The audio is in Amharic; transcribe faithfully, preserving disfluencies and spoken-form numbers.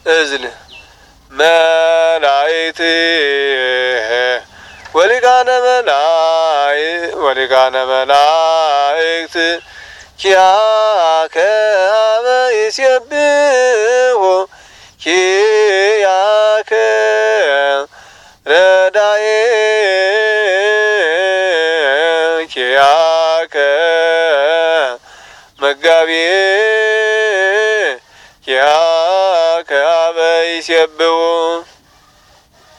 እዝል መላእክት ወሊቃነ መላእክት ወሊቃነ መላእክት ኪያከ አበ ይሴብሖ ኪያከ ረዳኤ ኪያከ መጋቤ ኪያከ አበ ይሴብሖ